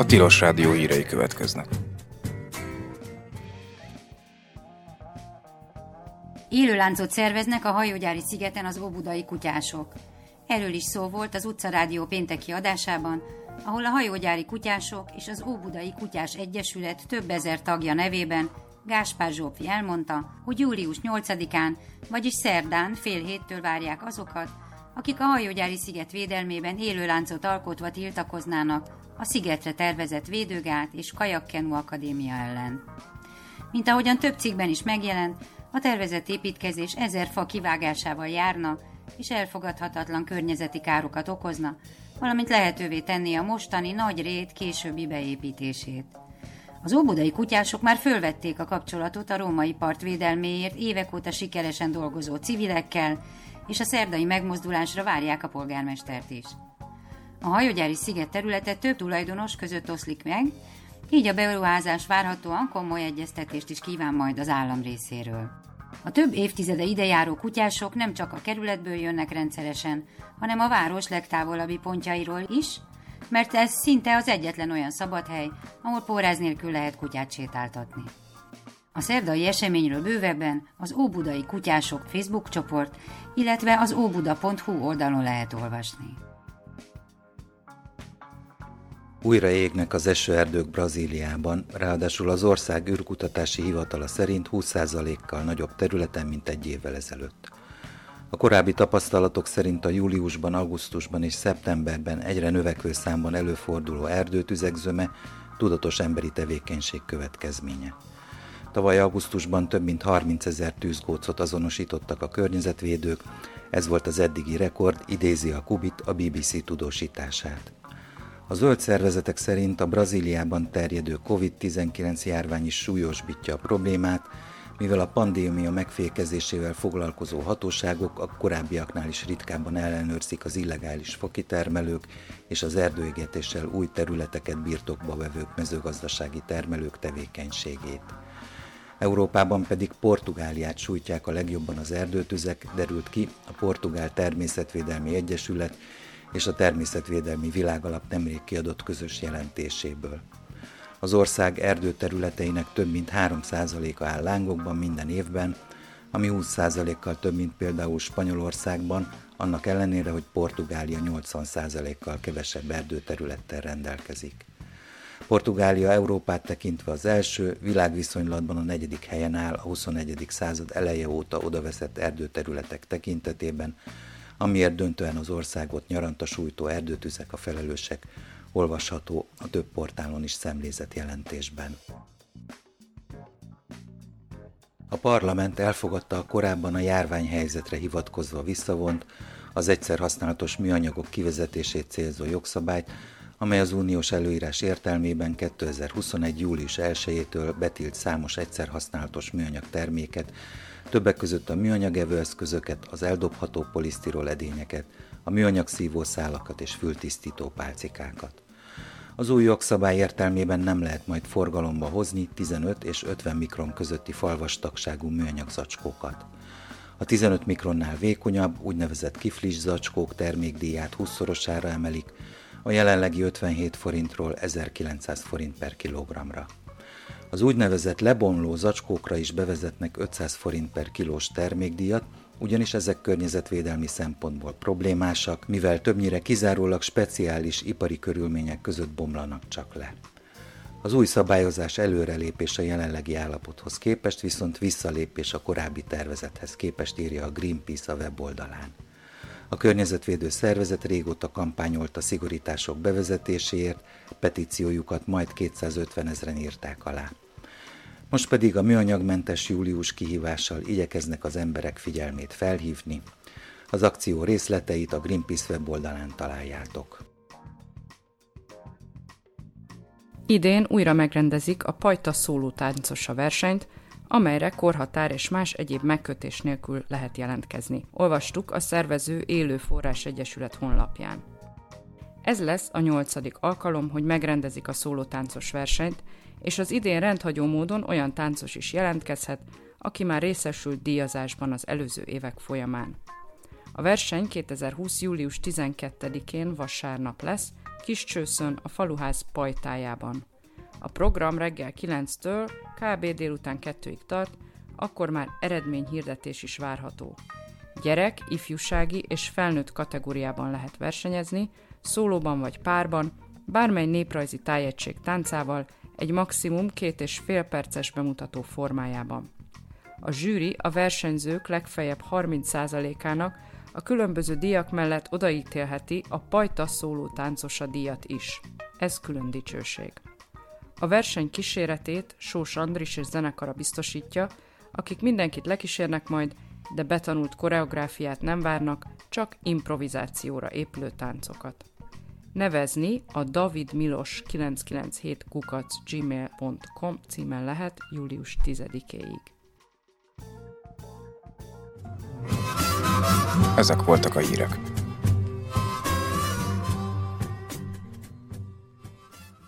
Tilos Rádió hírei következnek. Élőláncot szerveznek a hajógyári szigeten az óbudai kutyások. Erről is szó volt az Utcarádió pénteki adásában, ahol a hajógyári kutyások és az Óbudai Kutyás Egyesület több ezer tagja nevében Gáspár Zsófi elmondta, hogy július 8-án, vagyis szerdán fél héttől várják azokat, akik a hajógyári sziget védelmében élőláncot alkotva tiltakoznának a szigetre tervezett védőgát és kajakkenu akadémia ellen. Mint ahogyan több cikkben is megjelent, a tervezett építkezés 1000 fa kivágásával járna, és elfogadhatatlan környezeti károkat okozna, valamint lehetővé tenné a mostani nagy rét későbbi beépítését. Az óbudai kutyások már fölvették a kapcsolatot a római part védelméért évek óta sikeresen dolgozó civilekkel, és a szerdai megmozdulásra várják a polgármestert is. A hajógyári sziget területe több tulajdonos között oszlik meg, így a beruházás várhatóan komoly egyeztetést is kíván majd az állam részéről. A több évtizede idejáró kutyások nem csak a kerületből jönnek rendszeresen, hanem a város legtávolabbi pontjairól is, mert ez szinte az egyetlen olyan szabadhely, ahol póráz nélkül lehet kutyát sétáltatni. A szerdai eseményről bővebben az Óbudai Kutyások Facebook csoport, illetve az óbuda.hu oldalon lehet olvasni. Újra égnek az esőerdők Brazíliában, ráadásul az ország űrkutatási hivatala szerint 20%-kal nagyobb területen, mint egy évvel ezelőtt. A korábbi tapasztalatok szerint a júliusban, augusztusban és szeptemberben egyre növekvő számban előforduló erdőtüzek zöme tudatos emberi tevékenység következménye. Tavaly augusztusban több mint 30 000 tűzgócot azonosítottak a környezetvédők, ez volt az eddigi rekord, idézi a Kubit a BBC tudósítását. A zöld szervezetek szerint a Brazíliában terjedő COVID-19 járvány is súlyosbítja a problémát, mivel a pandémia megfékezésével foglalkozó hatóságok a korábbiaknál is ritkábban ellenőrzik az illegális fakitermelők és az erdőégetéssel új területeket birtokba vevők mezőgazdasági termelők tevékenységét. Európában pedig Portugáliát sújtják a legjobban az erdőtüzek, derült ki a Portugál Természetvédelmi Egyesület és a Természetvédelmi Világalap nemrég kiadott közös jelentéséből. Az ország erdőterületeinek több mint 3%-a áll lángokban minden évben, ami 20%-kal több, mint például Spanyolországban, annak ellenére, hogy Portugália 80%-kal kevesebb erdőterülettel rendelkezik. Portugália Európát tekintve az első, világviszonylatban a 4. helyen áll a 21. század eleje óta odaveszett erdőterületek tekintetében, amiért döntően az országot nyaranta sújtó erdőtüzek a felelősek, olvasható a több portálon is szemlézett jelentésben. A parlament elfogadta a korábban a járványhelyzetre hivatkozva visszavont, az egyszer használatos műanyagok kivezetését célzó jogszabályt, amely az uniós előírás értelmében 2021. július 1-től betilt számos egyszer használatos műanyag terméket, többek között a műanyag evőeszközöket, az eldobható polisztirol edényeket, a műanyag szívószálakat és fültisztító pálcikákat. Az új jogszabály értelmében nem lehet majd forgalomba hozni 15 és 50 mikron közötti falvastagságú műanyag zacskókat. A 15 mikronnál vékonyabb, úgynevezett kiflis zacskók termékdíját 20-szorosára emelik, a jelenlegi 57 forintról 1900 forint per kilogramra. Az úgynevezett lebomló zacskókra is bevezetnek 500 forint per kilós termékdíjat, ugyanis ezek környezetvédelmi szempontból problémásak, mivel többnyire kizárólag speciális ipari körülmények között bomlanak csak le. Az új szabályozás előrelépés a jelenlegi állapothoz képest, viszont visszalépés a korábbi tervezethez képest, írja a Greenpeace a weboldalán. A környezetvédő szervezet régóta kampányolt a szigorítások bevezetéséért, petíciójukat majd 250 000-en írták alá. Most pedig a műanyagmentes július kihívással igyekeznek az emberek figyelmét felhívni. Az akció részleteit a Greenpeace weboldalán találjátok. Idén újra megrendezik a Pajta szólótáncosa versenyt, amelyre korhatár és más egyéb megkötés nélkül lehet jelentkezni. Olvastuk a szervező Élő Forrás Egyesület honlapján. Ez lesz a 8. alkalom, hogy megrendezik a szólótáncos versenyt, és az idén rendhagyó módon olyan táncos is jelentkezhet, aki már részesült díjazásban az előző évek folyamán. A verseny 2020. július 12-én vasárnap lesz, Kiscsőszön, a Faluház pajtájában. A program reggel 9-től kb. Délután 2-ig tart, akkor már eredményhirdetés is várható. Gyerek, ifjúsági és felnőtt kategóriában lehet versenyezni, szólóban vagy párban, bármely néprajzi tájegység táncával, egy maximum 2,5 perces bemutató formájában. A zsűri a versenyzők legfeljebb 30%-ának a különböző díjak mellett odaítélheti a Pajta szóló táncosa díjat is. Ez külön dicsőség. A verseny kíséretét Sós Andris és zenekara biztosítja, akik mindenkit lekísérnek majd, de betanult koreográfiát nem várnak, csak improvizációra épülő táncokat. Nevezni a davidmilos997@gmail.com címen lehet július 10-éig. Ezek voltak a hírek.